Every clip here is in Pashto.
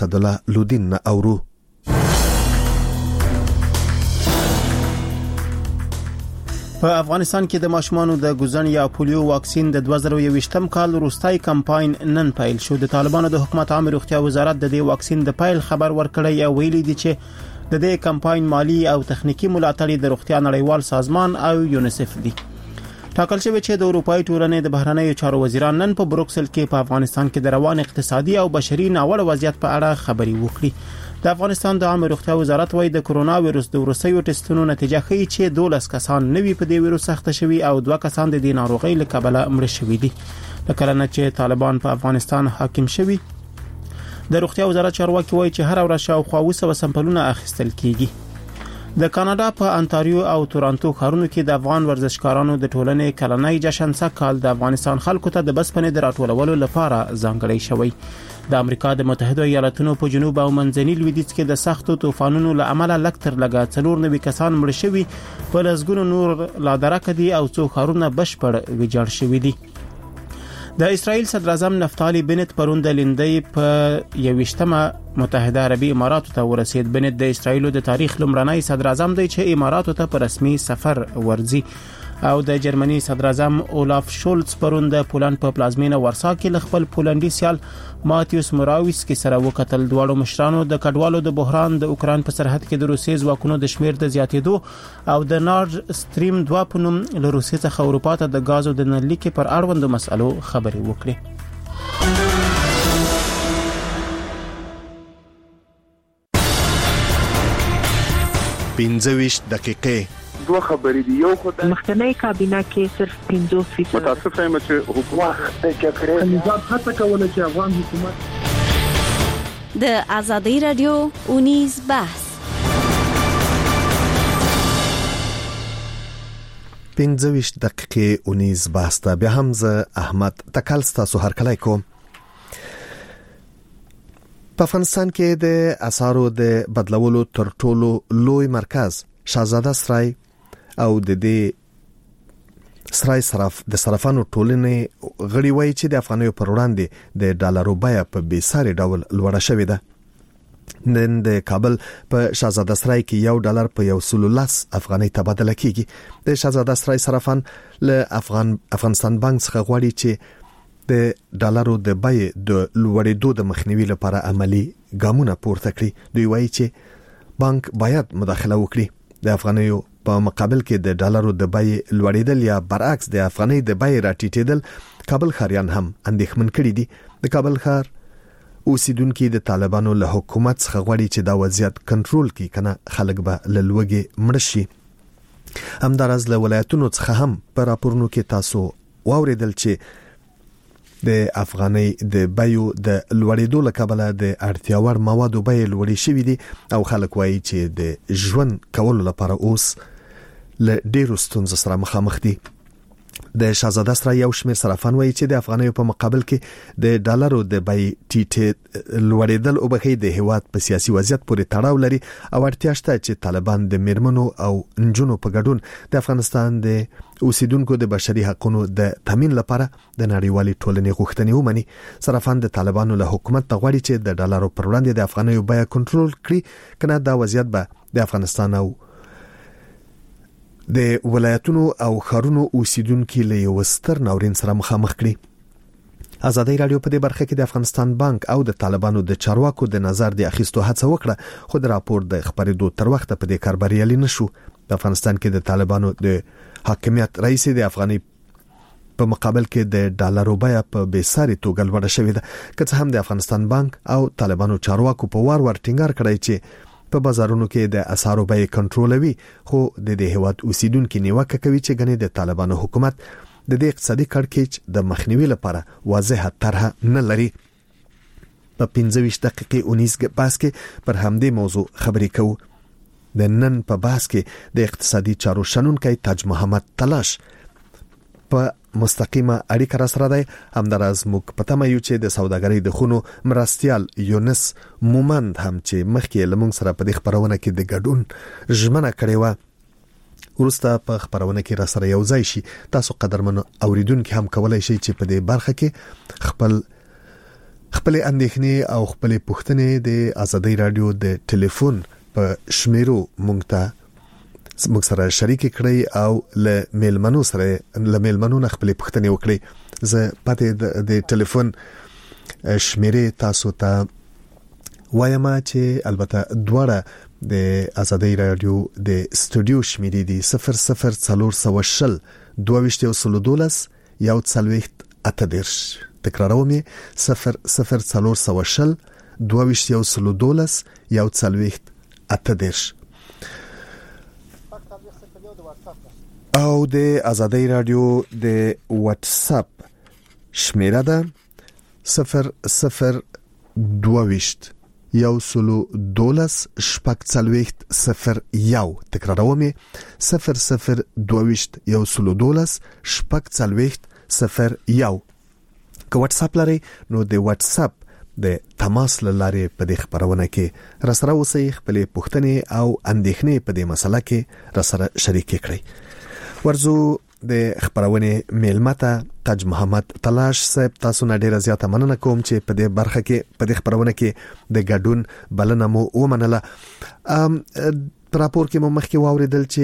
اسدالله لودین نه اورو. په افغانستان کې د ماشومانو د ګوزن یا پولیو واکسین د 2021م کال وروستای کمپاین نن پیل شو. د طالبانو د حکومت عامه روغتیا وزارت د دې واکسین د پیل خبر ورکړی او ویلي دی چې د دې کمپاین مالی او تخنیکی ملاتړ د روغتیا نړیوال سازمان او یونیسف دی. ټاکل شوی چې د اروپای ټولنې د بهرنیو چارو وزیران نن په بروکسل کې په افغانستان کې د روان اقتصادي او بشري ناوړه وضعیت په اړه خبري وکړي. د افغانستان د عامه روغتیا وزارت وايي د کرونا وایروس د وروستیو ټیسټونو نتیجه ښیي چې 12 کسان نوي په دې وایروس اخته شوي او 2 کسان د دې ناروغۍ له کبله مړ شوي دي. لکه نه چې طالبان په افغانستان حاکم شوي، د روغتیا وزارت چارواکي وايي چې هر ورځ شاوخوا 200 سمپلونه اخیستل کیږي. د کاناډا په انټاریو او تورانټو ښارونو کې د افغان ورزشکارانو د ټولنې کلنۍ جشن سکهال د افغانستان خلکو ته د بسپنې د راټولولو لپاره ځانګړی شوی. د امریکا د متحده ایالاتونو په جنوب او منځني لویدیځ کې د سختو طوفانونو له امله لکتر لګا 490 کسان مړ شوي، په لسګونو نور لا درکه دي او څو ښارونه بشپړ ویجاړ شوي دي. د اسرائیل صدر اعظم نفتالی بنت پرون د لیندۍ په 21مه متحده عربی اماراتو ته ورسید. بنت د اسرائیل د تاریخ لومړنی صدر اعظم دی چې اماراتو ته په رسمي سفر ورځي. او د جرمني صدر اعظم اولاف شولز پرون د پولند په پلازمینه ورسا کې خپل پولندي سیال ماتیوس موراویسکی سره وکتل. دواړو مشرانو د کډوالو د بحران، د اوکران په سرحد کې د روسي ځواکونو د شمیر د زیاتېدو او د نورد سټریم 2 په نوم له روسي څخه اروپا ته د غازو د نللیکې پر اړوندو مسلو خبري وکړي. 25 دقیقې دوه خبرې دی. یو خدای مخکنی کابینه کې صرف 50% متاسف یم چې حکومت کې کړی نظام هڅه کوله چې افغان حکومت د ازادي رادیو اونیز بحث 25 دقیقې اونیز بحث ته بیا هم زه احمد تکل تاسو هر کله کوم. په افغانستان کې د اسعارو د بدلولو تر ټولو لوی مرکز شاهزاده سرای او د دې سرای د صرافانو ټولنې غړي وایي چې د افغانیو پر وړاندې د ډالرو بیه په بیساري ډول لوړه شوې ده. نن د کابل په شاهزاده سرای کې $1 په 110 افغانۍ تبادله کیږي. د شاهزاده سرای صرافان له افغانستان بانک څخه غواړي چې د ډالرو د بیې د لوړېدو د مخنیوي لپاره عملی ګامونه پورته کړي. دوی وایي چې بانک باید مداخله وکړي. د افغانیو په مقابل کې د ډالرو د بیې لوړېدل یا برعکس د افغانۍ د بیې راټیټېدل کابل ښاریان هم اندېښمن کړي دي. د کابل ښار اوسیدونکو د طالبانو له حکومت څخه غواړي چې دا وضعیت کنټرول کړي، کنه خلک به له لوږې مړ شي. همدارس له ولایتونو څخه هم په راپورونو کې تاسو واوریدل چې د افغانۍ د بیو د لوړېدو له کبله د اړتیاوړ موادو بیې لوړې شوې دي او خلک وایي چې د ژوند کولو لپاره اوس له ډېرو ستونزو سره مخامخ دي. د شاهزاده سرای یو شمېر صرافان وایي چې د افغانیو په مقابل کې د ډالرو د بیې ټیټې لوړېدل او بخې د هیواد په سیاسي وضعیت پورې تړاو لري او اړتیا شته چې طالبان د میرمنو او نجونو په ګډون د افغانستان د اوسیدونکو د بشري حقوقو د تامین لپاره د نړیوالي ټولنې غوښتنې ومني. صرافان د طالبانو له حکومت ته غواړي چې د ډالرو پر وړاندې د افغانیو بیه کنټرول کړي، کنه دا وضعیت به د افغانستان او د ولایتونو او ښارونو اوسیدونکو له یو ستر ناورین سره مخامخ کړي. ازادي رادیو په دې برخه کې د افغانستان بانک او د طالبانو د چارواکو د نظر د اخیستو هڅه وکړه، خو د راپور د خبرېدو تر وخت په دې کار بریالي نشو. د افغانستان کې د طالبانو د حاکمیت رئیس د افغاني په مقابل کې د ډالرو بیه په بیساري توګه لوړه شوې ده. که څه هم د افغانستان بانک او طالبانو چارواکو په وار ټینګار کړی چې په بازارونو کې د اسعارو بیې کنټرولوي، خو د دې هیواد اوسیدونکو نیوکه کوي چې ګنې د طالبانو حکومت د دې اقتصادي کړکېچ د مخنیوي لپاره واضحه طرحه نه لري. په 25 دقیقې اونیز بحث کې پر همدې موضوع خبرې کوو. د نن په بحث کې د اقتصادي چارو شنونکی تاج محمد تلاش په مستقیمه اړیکه را سره دی. همداراز موږ پته مایو چې د سوداګرۍ د خونو مرستيال یونس مومند هم چې مخکې لمونږ سره په دې خبرونه کې د ګډون ژمنه کړې و، ورسته په خبرونه کې را سره یو ځای شي. تاسو قدرمن اوریدونکو هم کولای شي چې په دې برخه کې خپل خپل اندېښنې او خپل پوښتنې د ازادي رادیو د ټلیفون په شمیرو موږ سره شریک کړئ او له میلمنو نه خپل پوښتنې وکړئ. زه پته د ټلیفون شمیرې تاسو ته وایم چې البته دواړه د ازادي رادیو د استودیو شمیرې دي 00420 2212 یو څلوېښت اته دیرش. تکراروم 00420 2212 یو څلوېښت اته دیرش. او د ازادي رادیو د واتس اپ شمیره ده 002 یو سلو دولس شپږ څلوېښت 01. تکراروم 002 یو سلو دولس شپږ څلوېښت 01. که واتس اپ لري نو د واتس اپ د تماس لارې په دې خبرونه کې راسره اوسئ. خپل پوښتنې او اندېښنې په دې مسله کې راسره شریک کړئ. ورزو د خبرونه میلمته تاج محمد تلاش صاحب، تاسو نه ډیره زیاته مننه کوم چې په دې برخه کې په دې خبرونه کې د ګډون بلنه مو ومنله. پر راپور کې مو مخکې واوریدل چې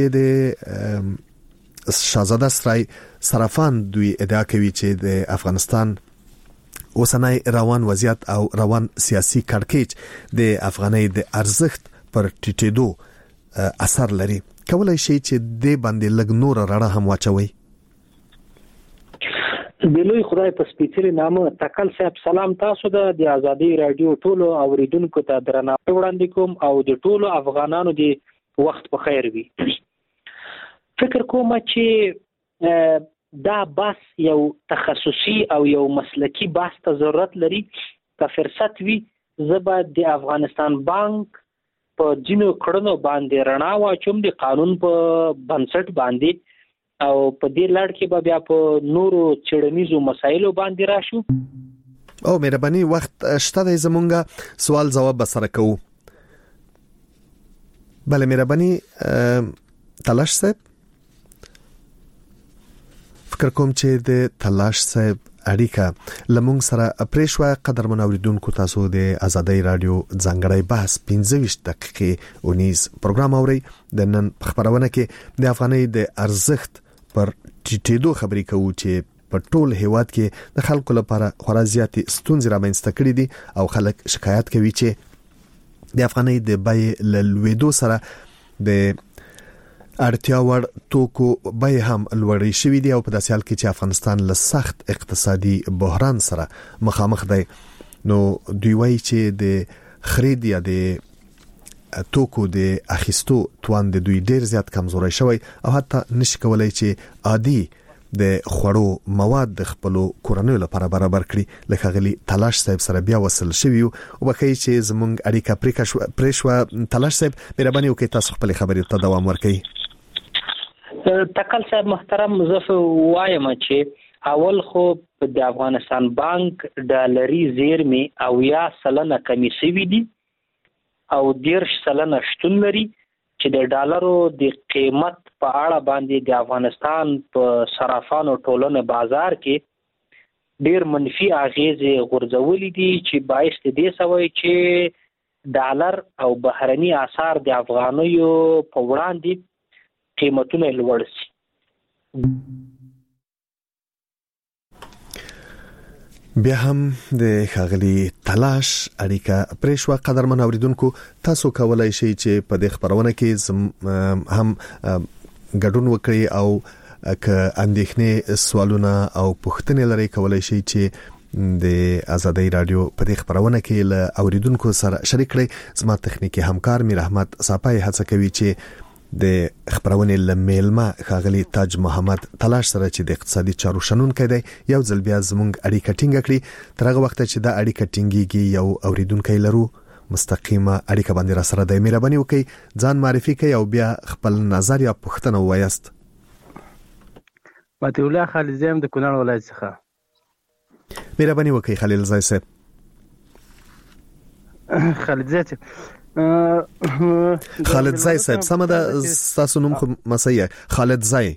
د شاهزاده سرای صرافان دوی ادعا کوي چې د افغانستان اوسنۍ روان وضعیت او روان سیاسي کړکېچ د افغانۍ د ارزښت پر ټیټېدو اثر لري. کولای شي چې د باندې لګ نور رڼا هم واچوي. بلوی خدای په سپیڅلي نامه تکل صاحب سلام تاسو د ازادي رادیو ټولو اوریدونکو ته درناوی وړاندې کوم او د ټولو افغانانو د وخت په خیر وي. فکر کوم چې دا بحث یو تخصصي او یو مسلکی بحث ته ضرورت لري. که فرصت وي زبا د افغانستان بانک په جنو کړنو باندې رڼا واچوم د قانون په بنسټ باندې او په دې لړ کې به بیا په نورو چړنیزو مسایلو باندې راشو. او مهرباني وخت شته د زمونږه سوال جواب سره کوو. بله مهرباني تلاش صاحب، فکر کوم چې د تلاش صاحب اړیکه لمونږ سره پریښوا. قدر منوریدونکو تاسو د ازادي رادیو ځانګړی بحث 25 دقیقې اونیز پروګرام اوري. د نن خبرونه کې د افغانۍ د ارزښت پر ټیټېدو خبرې کوو چې په ټول هیواد کې د خلکو لپاره خورا زیاتې ستونزې رامنځته کړې دي او خلک شکایت کوي چې د افغانۍ د بیې له لوېدو سره د اړتیا وړ توکو بیې هم لوړې شوې دي او په داسې حال کې چې افغانستان له سخت اقتصادي بحران سره مخامخ دی. نو دوی وایي چې د خرید یا د توکو د اخیستو توان د دوی ډیر زیات کمزوري شوی او حتی نشي کولای چې عادي د خوړو مواد د خپل کورنۍ لپاره برابر کړي. لکه غلي تلاش صاحب سره بیا وصل شوی او بخای چې زمونږ اړیکه پریښوا. تلاش صاحب مهرباني وکړئ تاسو خپل خبرې ته دوام ورکړئ. تکل صاحب محترم، زه وایم چې اول خو د افغانستان بانک ډالري زیرمې او 10% کمی شوي دي او 10% شتون لري چې د ډالرو د قیمت په اړه باندې د افغانستان په صرافانو ټولنه بازار کې ډیر منفي اغیزې غورځولې دي چې باعث دې سوي چې ډالر او بهرني اسعار د افغانیو په وړاندې قیمتونه لوړ شي. بیا هم د خاغلی تلاش اړیکه پریښوا. قدرمن اوریدونکو تاسو کولای شئ چې په دې خبرونه کې هم ګډون وکړئ او که اندېښنې سوالونه او پوښتنې لري کولای شئ چې د ازادي رادیو په دې خبرونه کې له اوریدونکو سره شریک کړئ. زما تخنیکی همکار میر احمد صاپای هڅه کوي چې د خبرونه لمیلما خاغلی تاج محمد تلاش سره چې د اقتصادي چارو شنن کړي یو ځل بیا زموږ اړیکه ټینګ کړي. ترغه وخت چې دا اړیکه ټینګيږي یو اوریدونکو لرو مستقیمه اړیکه باندې را سره د مهرباني وکړئ ځان معرفي کړئ او بیا خپل نظر یا پوښتنه وایست. متي الله خالد زم د کونړ ولایت څخه. مهرباني وکړئ خلیل زای صاحب. خالد زای خالد زای صاحب سم ده تاسو نوم خو مسیه خالد زای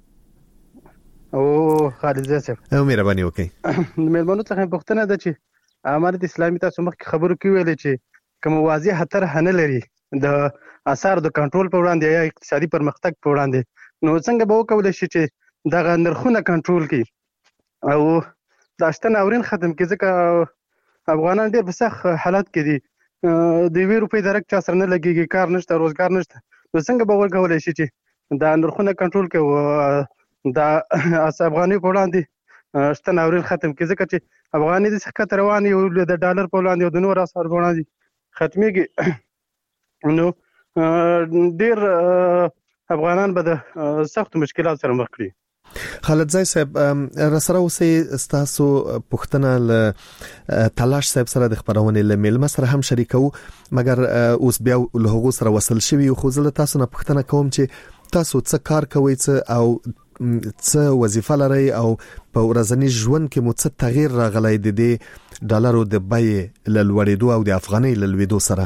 او خالد زای صاحب او مهرباني وکړئ. مېلمنو څخه پوښتنه ده چې امارت اسلامي تاسو مخکې خبرو کې ویل چې کوم واضح خطر نه لري د اثر د کنټرول په وړاندې یا اقتصادي پرمختګ په وړاندې، نو څنګه به وکولای شي چې دغه نرخونه کنټرول کړي او د اشتن اورین ختم کړي؟ ځکه افغانان ډېر په سخت حالات کې دي، د 2 روپۍ درک چا سره نه لګيږي، کار نشته، روزګار نشته، نو څنګه به وکولای شي چې دا نرخونه کنټرول کړي او د افغاني په وړاندې شتن اورین ختم کړي؟ ځکه چې افغاني د څخه روان یو د ډالر په وړاندې او د نور اسعار په وړاندې ختميږي، نو ډېر افغانان به د سخت مشکلات سره مخ کړي. خالد زای صاحب، رسره اوسې ستاسو پښتنه ل تلاش صاحب سره د خبرونه ل میلمه سره هم شریکو، مګر اوس بیا له هغه سره وصل شوی خو زه تاسو نه پښتنه کوم چې تاسو څه کار کوئ او څه وظیفه لري او په ورځنی ژوند کې مو څه تغییر راغلی د ډالرو د بیې ل لوړېدو او د افغانۍ ل لوړېدو سره؟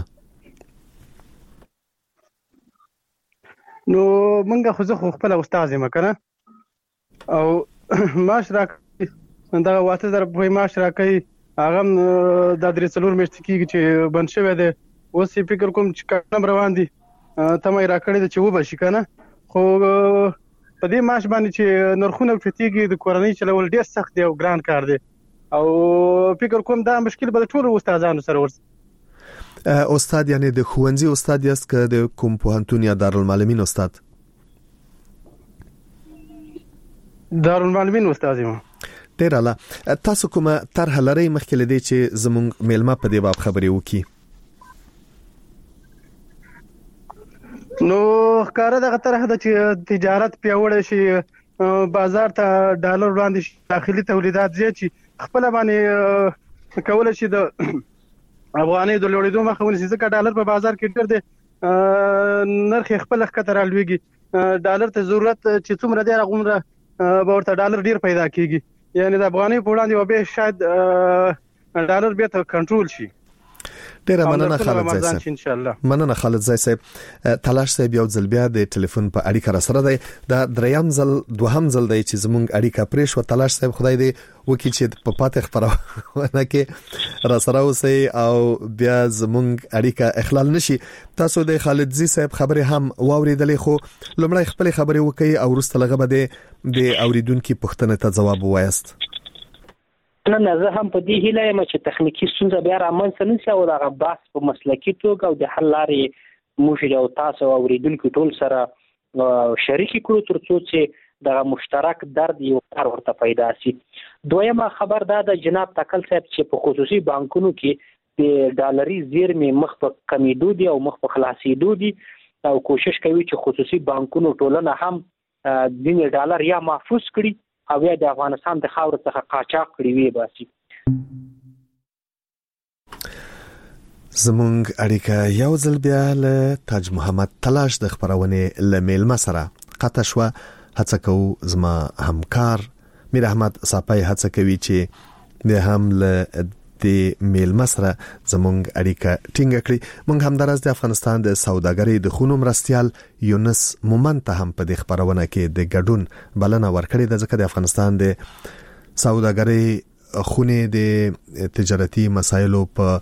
نو مونږ خو زه خپل استاد یم کنه، او معاش راکړي دا 8000 په معاش راکړي، هغه د 3 میاشتې کېږي چې بند شوی دی. اوس فکر کوم چې کارم روان دي ته مې راکړي چې و به شي کنه، خو په دې معاش باندې چې نرخونه چتيږي د کورنۍ چلول ډېر سخت دی او ګران کار دی، او فکر کوم دا مشکل به ټول استادانو سره ورسي. استاد یعنی د ښوونځي استاد یاست که د کوم پوهنتون یا دارالمعلمین استاد؟ دارالمعلمین استاد یم. ډیر اعلی. تاسو کومه طرح لرئ مخکې لدی چې زموږ میلمه په دې باب خبرې وکړي؟ نو ښکاره دغه طرح د چې تجارت پیاوړی شي، بازار ته ډالر وړاندې شي، داخلي تولیدات زیات شي، خپل باندې کولای شي د افغانۍ د لوړېدو مخه ونیسي، ځکه ډالر په بازار کې ډېر دی، نرخ خپل ښکته رالوېږي، ډالر ته ضرورت چې څومره دی هغومره به ورته ډالر ډېر پیدا کېږي، یعنی د افغانۍ په وړاندې به شاید ډالر بیا ته کنټرول شي. ډیره مننه خالد زای صاحب. ان شاء الله مننه خالد زای صاحب. تلاش صاحب یو ځل بیا د ټلیفون په اړیکه را سره دی، دا دریم ځل دوهم ځل دی چې زموږ اړیکه پرې شو. تلاش صاحب خدای دې وکړي چې په پاتې خبرونه کې را سره اوسئ او بیا زموږ اړیکه اخلال نشي. تاسو د خالد زای صاحب خبره هم واوریدلې، خو لومړی خپل خبره وکړي او وروسته لغه به د اوریدونکو پوښتنه ته ځواب ووایست. نه زه هم په دې هیله یم چې تخنیکی ستونزه بیا رامنځته نشي او دغه بحث په مسلکي توګه او د حل لارې موږ او تاسو اوریدونکو ټول سره شریک کړو ترڅو چې دغه مشترک درد یو کار ورته پیدا شي. دویمه خبر دا د جناب تکل صاحب چې په خصوصي بانکونو کې د ډالري زیرمې مخ په کمیدو دي او مخ په خلاصېدو دي او کوشش کوي چې خصوصي بانکونو ټولنه هم د ډالر یا محفوظ کړي او یا د افغانستان د خاور څخه قاچاق کړي وي باسي. زمونږ اړیکه یو ځل بیا له تاج محمد تلاش د خبرونه ل میلمه سره قطع شو. هڅه کوو زما همکار میر احمد صاحب هڅه کوي چې د هم له د میلمه سره زمونږ اړیکه ټینګه کړي. مونږ هم درز د افغانستان د سوداګرۍ د خونو مرستيال یونس مومنت هم په دې خبرونه کې د ګډون بلنه ورکړې ده، ځکه د افغانستان د سوداګرۍ خونه د تجارتي مسایلو په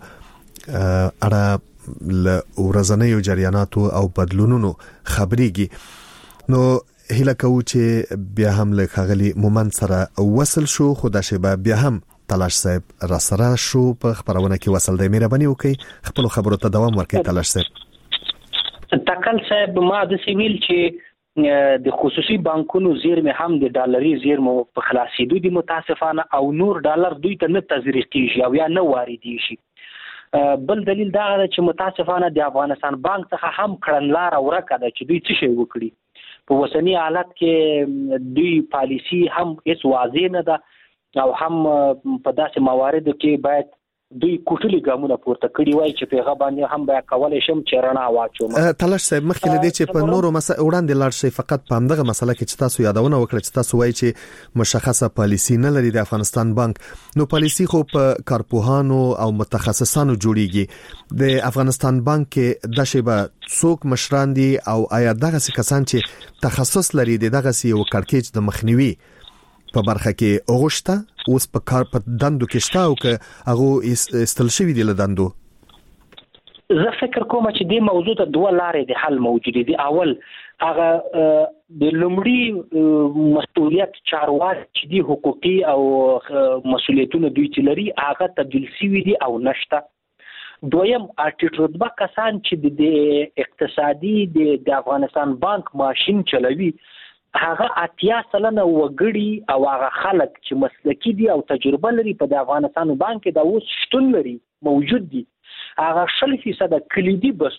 اړه ل ورځنیو جریاناتو او بدلونونو خبريږي. نو هیله کوو چې بیا هم له خغلی مومنت سره وصل شو، خو دا شی بیا هم تلاش صاحب را سره شو په خبرونه کې وصل دی. مهرباني وکړئ خپل خبرو ته دوام ورکړئ. تلاش صاحب تکل صاحب ما د سیویل چې د خصوصي بانکونو زیرمې هم د ډالري زیرمو په خلاصېدو دي متاسفانه، او نور ډالر دوی ته نه تزریق کیږي او یا نه واردي شي. بل دلیل دا دی چې متاسفانه د افغانستان بانک څخه هم کړنلار ورکه ده چې دوی څه شي وکړي. په وسنی حالت کې دوی پالیسی هم هیڅ واضح نه ده او هم په داسې مواردو کې باید دوی کوټلي ګامونه پورته کړی وای چې په هغه باندې هم بیا کولای شم چې رڼا واچوم. تلاش صاحب مخکې لدی چې په نورو وړاندې لاړ شي، فقط په همدغه مسله کې چې تاسو یادونه وکړه چې تاسو وایي چې مشخصه پالیسی نه لري د افغانستان بانک، نو پالیسی خو په کارپوهانو او متخصصانو جوړیږي. د افغانستان بانک کې د شیبه څوک مشران دي او آیا دغه کسان چې تخصص لري دغه یو کارکېج د مخنیوي په برخه کې اوغشته؟ اوس په کار په دندو کې شته او که هغه استل شوی دی له دندو؟ زه فکر کوم چې دې موضوع ته دوه لارې د حل موجود دي. اول هغه د لومړي مسؤلیت چارواکي چې دي حقوقي او مسؤلیتونه دوی چې لري هغه تبدیل شوي دي او نشته. دویم ارټیټ رتبه کسان چې د اقتصادي د افغانستان بانک ماشين چلوي هغه 80% وګړي او هغه خلک چې مسلکي دي او تجربه لري په د افغانستان بانک کې دا اوس شتون لري موجود دي. هغه 0% کلیدي بس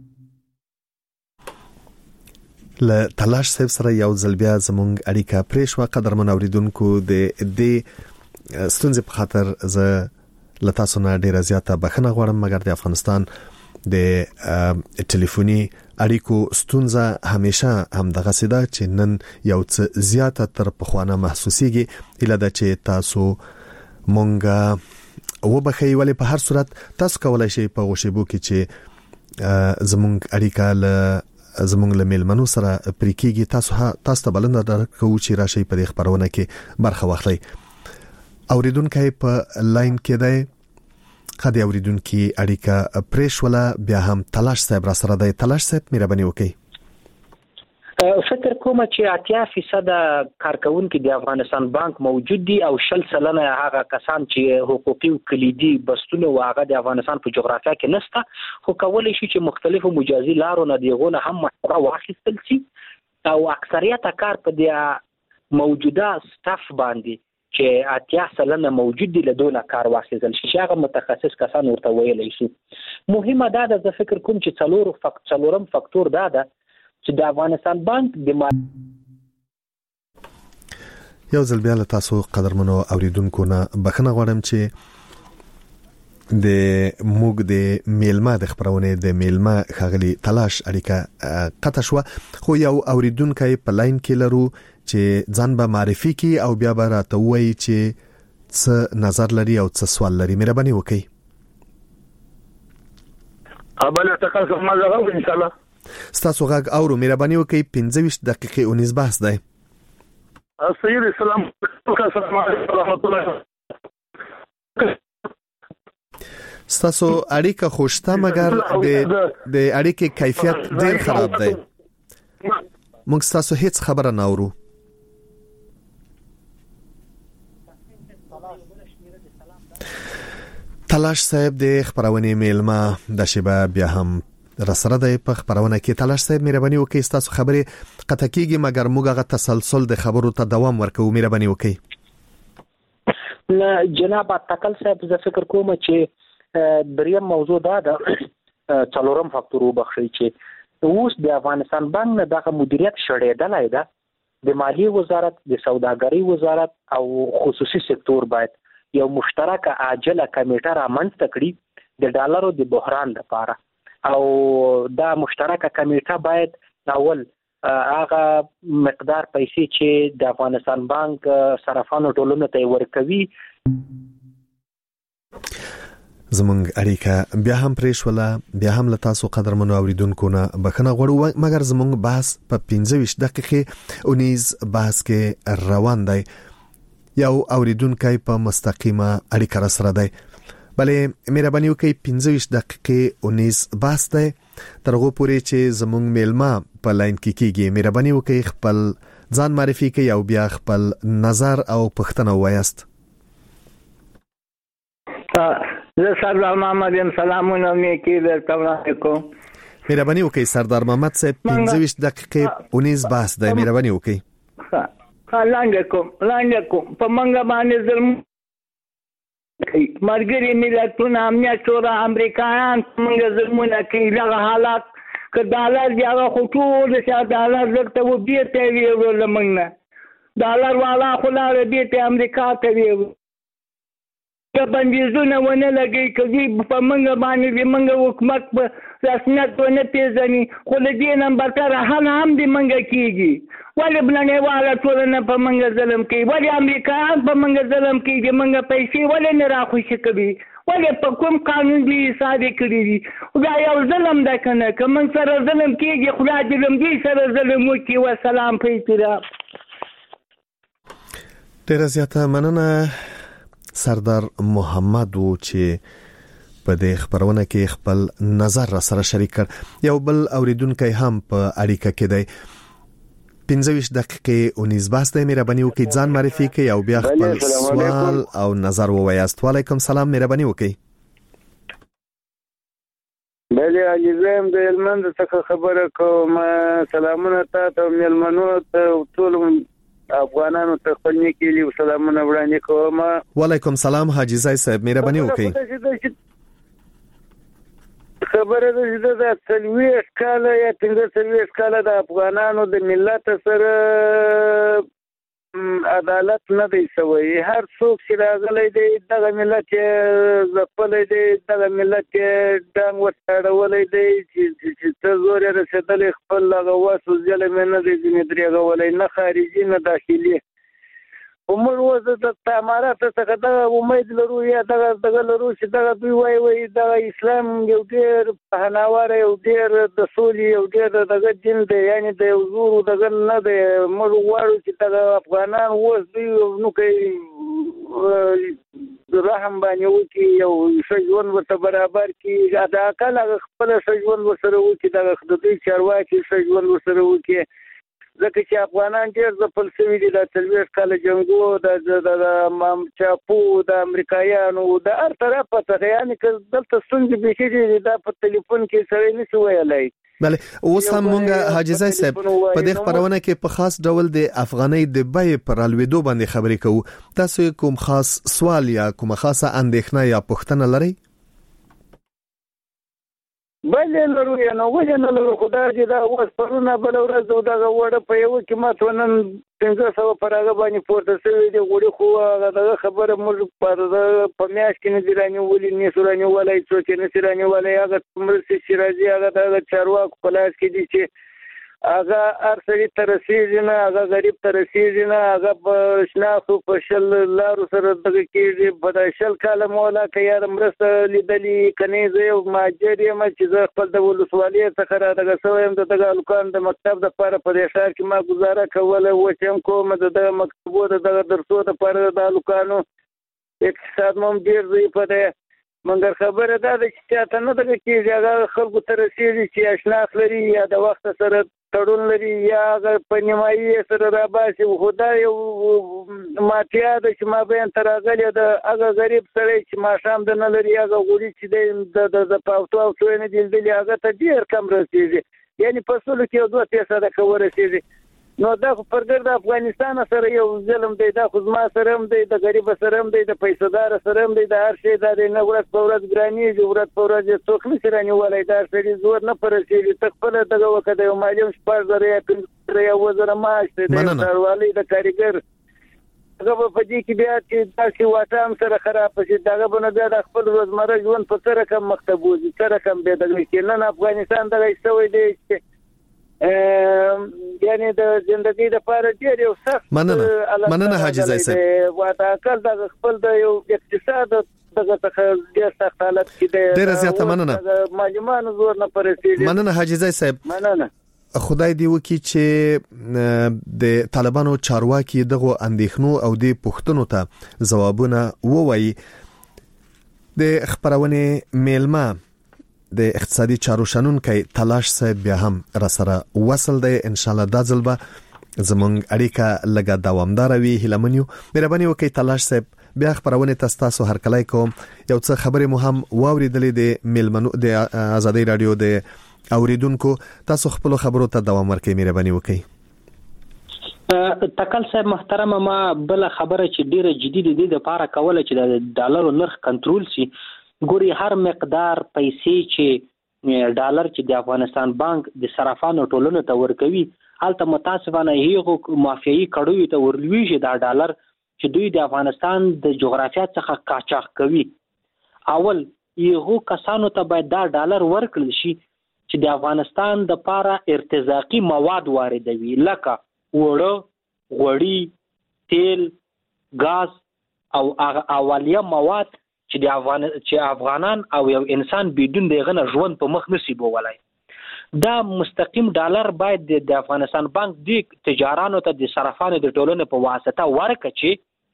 له تلاش صاحب سره یو ځل بیا زموږ اړیکه پریښوا. قدرمن اوریدونکو د دې ستونزې په خاطر زه له تاسو نه ډیره زیاته بخښنه غواړم، مګر د افغانستان د ټلیفوني اړیکو ستونزه همیشه هم دغه سیده چې نن یو څه زیاته تر پخوانه محسوسيږي. اله دا چې تاسو مونږه وبخښئ، ولی په هر صورت تاسو کولای شئ په غوښبو کې چې زموږ اړیکه زموږ له میلمنو سره پریکيږي تاسو ته بلنه درکو چې راشي په دې خبرونه کې برخه واخلئ. اوریدونکو په لاین کې دی، خدای اوریدونکو اړیکه پریښوله، بیا هم تلاش صاحب را سره دی. تلاش صاحب مهرباني وکړئ. فکر کوم چې 80% کارکونکو د افغانستان بانک موجود دي او 60% هغه کسان چې حقوقي او کلیدي بستونه واغه د افغانستان په جغرافیه کې نشته، خو کولای شي چې مختلفو مجازي لارو نه دیغونه هم مشوره واخیستل شي او اکثریت کار په د موجوده سټاف باندې چې 80% موجود دي له دونه کار واخیستل شي چې هغه متخصص کسان ورته ویلای شي. مهمه دا ده، زه فکر کوم چې څلورم فاکتور دا ده چې د افغانستان بانک د یو ځل بیا له تاسو قدرمنو اوریدونکو نه بخښنه غواړم چې د موږ د میلمه د خبرونه د میلمه خغلی تلاش اړیکه قطع شو، خو یو اوریدونکو په لاین کې لرو چې ځان به معرفي کی او بیا به راته وایي چې څه نظر لري او څه سوال لري. مهرباني وکړئ. ابله تکل کوم زغو ان شاء الله ستاسو غږ اورو. مهرباني وکړئ. 15 دقیقې 19 بحث دی. سید السلام علیکم ورحمت الله. ستاسو اړیکه خوشته مګر د اړیکې کیفیت ډیر خراب دی. موږ ستاسو هیڅ خبره نه اورو. تلاش صاحب د خبرونه میلمه د شبا بیا هم رسره د په خبرونه کې. تلاش صاحب مهرباني وکړئ، تاسو خبره قطع کیږي مګر موږ غو تسلسل د خبرو ته دوام ورکوو. مهرباني وکړئ. جناب تکل صاحب زه فکر کوم چې دریم موضوع دا ده، څلورم فاکتور وبخښئ چې اوس د افغانستان بانک نه دغه مدیریت شړېدلای ده. د مالیې وزارت، د سوداګرۍ وزارت او خصوصي سکتور باید یو مشترکه عاجله کمیټه رامنځته کړي د ډالرو د بحران لپاره، او دا مشترکه کمیټه باید اول هغه مقدار پیسې چې د افغانستان بانک صرافانو ټولنه ته ورکوي. زمونږ اړیکه بیا هم پریښوله، بیا هم له تاسو قدرمنو اوریدونکو نه بخښنه غواړو، مګر زمونږ بحث په 15 دقیقې 19 بحث کې روان دی. یو اوریدونکو په مستقیمه اړیکه را سره دی. بلې مهرباني وکړئ 15 دقیقې 19 بحث دی. ترغه پورې چې زمونږ میلمه په لاین کې کیږي، مهرباني وکړئ خپل ځان معرفي کړئ او بیا خپل نظر او پوښتنه وایست. زه سردار محمد یم، سلامونه نیکی درته وړاندې کوم. مهرباني وکړئ سردار محمد صاحب 15 دقیقې 19 بحث دی. مهرباني وکړئ. لاندې کوم په منګه باندې ظلم کوي. مرګري ملتونه، امنیت شورا، امریکایان منګه ظلمونه کوي. دغه حالات که ډالر دی هغه خو ټول چې ډالر درته و بیرته ویول موږ نه ډالر والا خو لاره بیرته امریکا ته ویول. که بندیزونه ونه لګي کوي په منګه باندې منګه حکومت په رسمیت ونه پیژني، خو له دې نمبر تر هم دې منګه کیږي. ولې بلنېواله ټولنه په منګه ظلم کوي؟ ولې امریکایان په منګه ظلم کوي؟ د منګه پیسې ولې نه راخوشي کوي؟ ولې په کوم قانون دې حسابې کړي دي؟ دا یو ظلم ده که نه؟ که موږ سره ظلم کېږي خدای دې له دوی سره ظلم وکړي. وسلام په احترام. ډیره زیاته مننه سردار محمد و چې په دې خبرونه کې خپل نظر را سره شریک کړ. یو بل اوریدونکو هم په اړیکه کې دی. 15 دقیقې 19 بحث دی. مهرباني وکړئ ځان معرفي کړئ او بیا خپل سوال او نظر ووایاست. وعلیکم سلام. مهرباني وکړئ. بله عزیزم د هلمند څخه خبره کوم. سلامونه تاسو مېلمنو ته ټول افغانانو ته خپل نیکي او سلامونه وړاندې کوم. وعلیکم سلام حاجی زای صاحب. مهرباني وکړئ. خبره ده د 30 کال یا 30 کال د افغانانو د ملت سره عدالت نه دی شوی. هر څوک چې راغلی دی دغه ملت ځپلی دی، دغه ملت ډنګ وتاړولی دی چې ته زور یې رسېدلی خپل هغه وس ظلم یې نه دی ځینې درېږولی، نه خارجي نه داخلي. خو موږ اوس د تعاملاتو څخه دغه امید لرو یا دغه لرو چې دغه دوی وایي دغه اسلام یو ډېر پهناوره، یو ډېر د سولې، یو ډېر دغه دین دی، یعنې د یو زورو دغه نه دی. موږ غواړو چې دغه افغانان اوس دوی نو کوي رحم باندې وکړي، یو ښه ژوند ورته برابر کړي، د اقل هغه خپله ښه ژوند ورسره وکړي، دغه د دوی چارواکي ښه ژوند ورسره وکړي. ځکه چې افغانان ډېر ځپل شوي دي د 40 کاله جنګو، د چاپو، د امریکایانو، د هر طرفه څخه. یعنې که دلته ستونزې بیخي دي دا په تلیفون کې سړی نشي ویلی. بله اوس هم مونږ حاجی زای صاحب په دې خبرونه کې په خاص ډول د افغانۍ د بیې پر الوېدو باندې خبرې کوو. تاسو کوم خاص سوال یا کومه خاصه اندېښنه یا پوښتنه لرئ؟ بله لرو یا نه ولې نه لرو، خو دا چې دا اوس پرونه بله ورځ دغه وړه په یوه قیمت نن 1500 پر هغه باندې پورته شوي دي غوړي. خو هغه دغه خبره موږ په میاشت کې نه دي رانیولي، نشو رانیولی، څوک یې نشي رانیولی. هغه مرستې چې راځي هغه دغه چارواکو په لاس کې دي چې هغه هر سړي ته رسېږي نه، هغه غریب ته رسېږي نه، هغه په شناخو په 10 لارو سره دغه کېږي. په د 10 کاله مولا که یاره مرسته لیدلي که نه زه یو مهاجر یم چې زه خپل د ولسوالۍ څخه را دغه شوی یم، د دغه هلکانو د مکتب دپاره په دې ښار کې ما ګزاره کوله، اوس هم کوم. د دغه مکتبو د دغه درسو دپاره د هلکانو اقتصاد مو هم ډېر ضعیفه دی. مګر خبره دا ده چې چاته نه دغه کېږي، هغه خلکو ته رسېږي چې اشناخ لري یا د وخت سره تړون لري یا هغه په نیمایي سره راباسي. خو دا یو مافیا ده چې مابین ته راغلې ده. هغه غریب سړی چې ماښام د نه لري، هغه غوړي چې دی د پاوتو او څو یې نه دي لیدلي، هغه ته ډېر کم رسېږي. یعنې په سلو کې 2-3 که ورسېږي. نو دا خو پرګر د افغانستان سره یو ظلم دی. دا خو زما سره هم دی، د غریب سره هم دی، د پیسه‌دار سره هم دی، د هر شي دا دی. نه ورځ په ورځ ګرانېږي، ورځ په ورځ څوک نشي رانیولی. دا سړي زور نه په رسېږي. ته خپله دغه وکړه، د یو معلم 6,000 یا 15,000 یا 7,000 معاش دی، د یو ښاروالۍ د کارګر. هغه به په دې کې بیا چې داسې واټه هم سره خراب شي، دغه به نه بیا د خپل روزمره ژوند په څه رقم مخته بوځي، څه رقم بیا دغه کې. نن افغانستان دغه شوی دی چې یعنی د ژوندۍ لپاره ډېر یو سخت. مننه حاجی زای صاحب. واته کل د خپل د یو اقتصاد دغه څخه ډېر سخت حالت کې دی. ډېر زیاته مننه. معلومانو زور نه پرېږدي. مننه حاجی زای صاحب. مننه. خدای دی وکي چې د طالبانو چارواکي دغه اندېښنو او د پوښتنو ته ځوابونه ووایي. د خبرونه میلمه د اقتصادي چارو شنونکي تلاش صاحب بیا هم را سره وصل دی. ان شاء الله دا ځل به زمونږ اړیکه لګا دوامدار وي. هیلمنیو مهرباني وکړئ تلاش صاحب بیا خبرونه تاسو هر کله کوم یو څه خبره مهم واوریدلې د میلمنو د آزادۍ رادیو د اوریدونکو. تاسو خپل خبرو ته دوام ورکړئ مهرباني وکړئ. تکل صاحب محترم، ما بل خبره چې ډیره جدي دي د لپاره کوله چې د ډالر نرخ کنټرول شي. ګوري هر مقدار پیسې چې ډالر چې د افغانستان بانک د صرافانو ټولنو ته ورکوي، هلته متاسفانه هیغو مافیایي کړیو ته ورلويږي دا ډالر چې دوی د افغانستان د جغرافیا څخه قاچاق کوي. اول یو کسانو ته باید دا ډالر ورکړل شي چې د افغانستان د لپاره ارتزاقي مواد واردوي، لکه وړه، غوړي، تیل، غاز او اولیه مواد چې افغانان او یو انسان بدون دغه نه ژوند په مخ نسی بولای. دا مستقیم ډالر باید د افغانستان بانک د تجارانو ته د صرافانو د ټولنې په واسطه ورکړي چې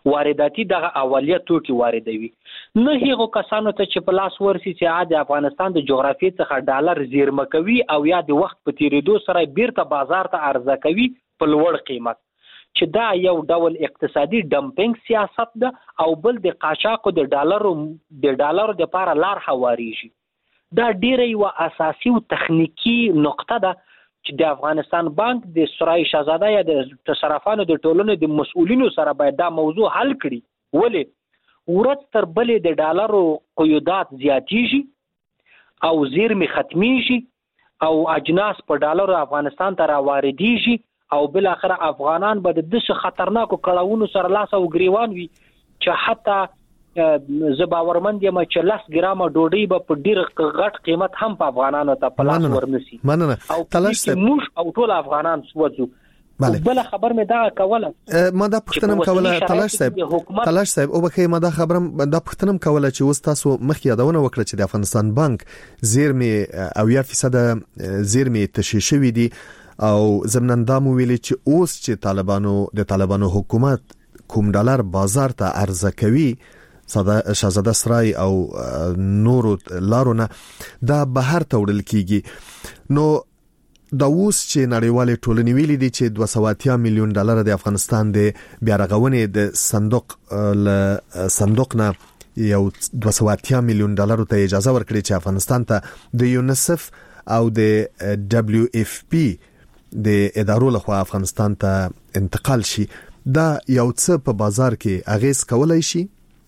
وارداتي دغه اولیه توکي واردوي. نه هغه کسانو ته چې په لاس ورسي چې د افغانستان د جغرافیې څخه ډالر زیرمه کوي او یا د وخت په تیریدو سره بیرته بازار ته عرضه کوي په لوړ قیمت، چې دا یو ډول اقتصادي ډمپینګ سیاست ده او بل د قاچاقو د ډالرو د لپاره لار هواریږي. دا ډیره یو اساسي او تخنیکی نقطه ده چې د افغانستان بانک د سرای شاهزاده یا د تصرفانو د ټولنې د مسؤلینو سره باید دا موضوع حل کړي. ولې ورځ تر بلې د ډالرو قیودات زیاتیږي او زیرمې ختمیږي او اجناس په ډالرو افغانستان ته راواردیږي او بل اخر افغانان به د دغه خطرناکو کړهونو سره لاس او ګریوان وي چې حتی زه باورمند یم چې 10 ګرامه ډوډۍ به په ډیر غټ قیمت هم په افغانانو ته په لاس ورنسي. مننه. تلاش موږ او ټول افغانان سوځو. بل خبر مې دا کوله ما دا پښتنم کوله تلاش صاحب او بخې ما دا خبرم دا پښتنم کوله چې وس تاسو مخ یادونه وکړه چې د افغانستان بانک زیرمې او 1% زیرمې تشیشوي دي او زمنن دا مو ویلي چې اوس چې طالبانو حکومت کوم ډالر بازار ته عرضه کوي شاهزاده سرای او نورو لارونه دا بهر ته وړل کیږي. نو دا اوس چې نړیوالې ټولنې ویلي دي چې 280 میلیون ډالر د افغانستان د بیا رغونې د صندوق نه یو 280 میلیون ډالر ته اجازه ورکړي چې افغانستان ته د یونیسف او د دبليو اف پی د ادارو لخوا افغانستان ته انتقال شي. دا یو څه په بازار کې اغیز کولای شي؟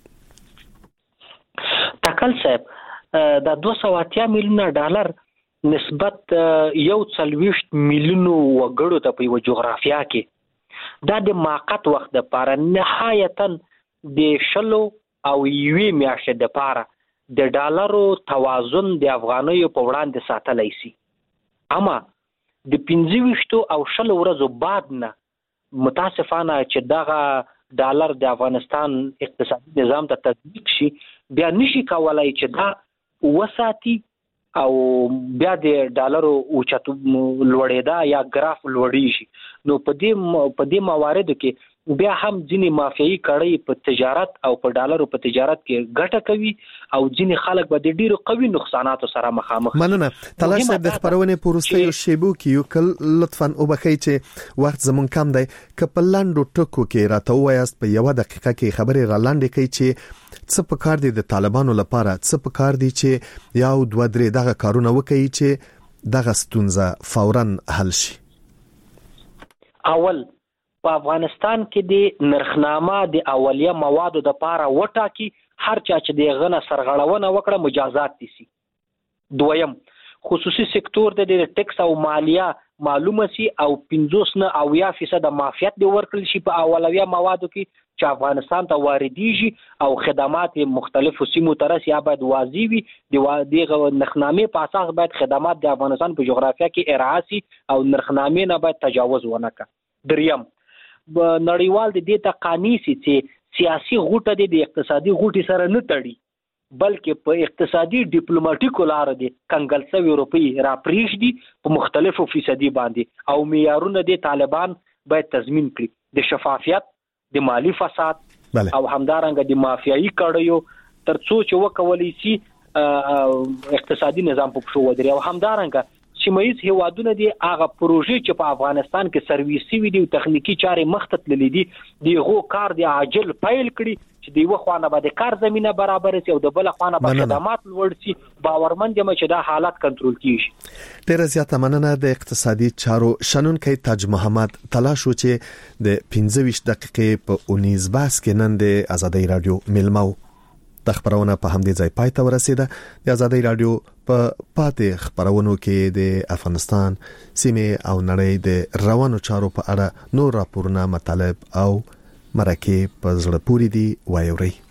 تکل صاحب دا 280 میلیون ډالر نسبت 140 میلیون وګړو ته په جغرافیا کې دا د موقت وخت د لپاره نهایتا د شلو او یوې میاشتې د لپاره د ډالرو توازن د افغانیو په وړاندې ساتلای شي. اما د 25 او 10 ورځې بعد نه متاسفانه چې دغه ډالر د افغانستان اقتصادي نظام ته تطبیق شي بیا نشي کولای چې دا وساتي او بیا د ډالرو اوچتو لوړېدا یا ګراف لوړېږي. نو په دې مواردو کې بیا هم ځینې مافیایي کړۍ په تجارت او په ډالرو په تجارت کې ګټه کوي او ځینې خلک به د ډیرو قوي نقصاناتو سره مخامخ. مننه. تلاش صاحب د خبرونې پروستیو شیبو کې یو کل لطفاً او بخی چې وخت زمون کم دی ک په لاندو ټکو کې راته وایاست په یو دقیقه کې خبرې را لاندې کوي چې څه په کار دي د طالبانو لپاره، څه په کار دي چې یو 2-3 دغه کارونه وکړي چې دغه ستونزه فوراً حل شي. اول په افغانستان کې د نرخنامه د اولیه موادو د لپاره وټاکي هر چا چې د غنه سرغړونه وکړه مجازات دي سي. دویم خصوصي سکتور د ټیکس او مالیه معلومه سي او 15% معافیت دی ورکړل شي په اولویه موادو کې چې افغانستان ته واردېږي او خدمات مختلفو سیمو ته رسي باید واضح وي. د نرخنامې په اساس باید خدمات د افغانستان په جغرافیه کې ارعا سي او نرخنامې نه باید تجاوز ونه کړي. دریم نړیوال د دې ته قانوني سي چې سیاسي غوټه د اقتصادي غوټي سره نه تړي بلکې په اقتصادي ډیپلوماټیکو لار دي کنګل سوي روپی را پریږدي په مختلفو فیصدي باندې او معیارونه د طالبان باید تضمین کړي د شفافیت د مالی فساد او همدارنګه د مافیایي کړیو ترڅو چې وکولای شي اقتصادي نظام په پښو ودرې او همدارنګه سیمایي هیوادونه دي هغه پروژې چې په افغانستان کې سرویسي وي او تخنیکی چارې مخته تللې دي دغه کار د عاجل فایل کړي چې دی وخوانه به د کار زمينه برابر شي او د بل خوانه به خدمات لوړ شي. باورمند یم چې دا حالات کنټرول کیږي. ډیر زیاته مننه د اقتصادي چارو شنونکي تاج محمد تلاش چې د 15 دقیقې په 19 باس کې نن د ازادي رادیو ملمو د خبرونه په همدې ځای پای ته ورسیده. د ازادي رادیو په پاتې خبرونو کې د افغانستان سیمه او نړۍ د روانو چارو په اړه نور راپورونه مطالب او مرکه په زړه پوری دي وایوري.